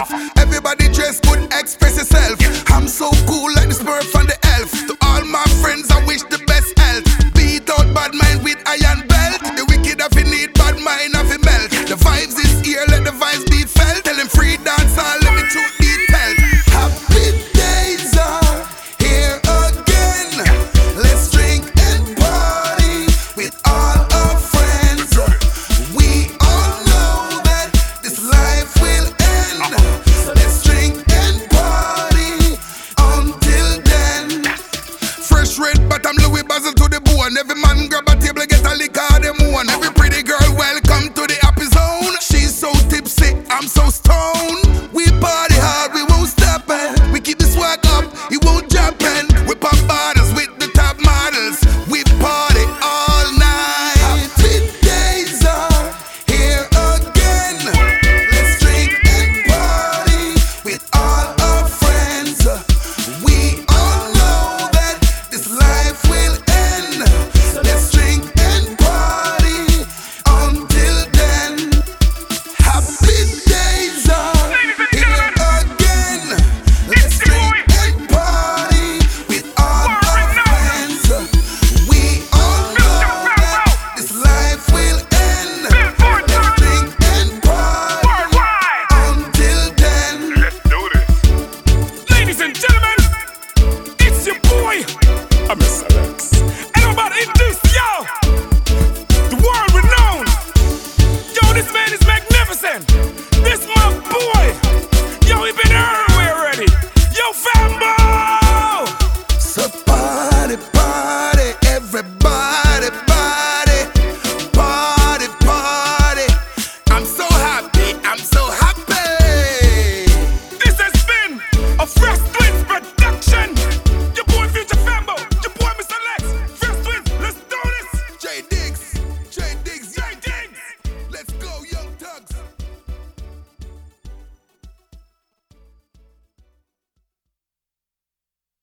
myself. Everybody dress good, express yourself. I'm so cool like the Smurf and the elf. To all my friends, I wish the best health. Beat out bad mind with iron belt. The wicked if you need bad mind if you melt. The vibes is here, let the vibes be felt. Tell them free dance all, let me truth be told. Happy days are here again. Let's drink and party with all our friends. We all know that this life will end. Let's drink and party until then. Fresh red bottom, Louis Basil to the bone. Every man grab a table, get a liquor, them one. Every pretty girl, welcome to the happy zone. She's so tipsy, I'm so stoned. We party hard, we won't stop it. We keep the swag up, it won't jump in. We pop bottles with the top models. We party all night. Happy days are here again. Let's drink and party with all our friends. We all know that this life will end. Let's drink and party until then. Happy days are here again. Let's drink and party with all our friends. We all know that this life will end. Let's drink and party until then. Let's do this. Ladies and gentlemen, it's your boy, I'm Mr. Alex. And I'm about to introduce y'all, the world renowned. Yo, this man is magnificent. This my boy.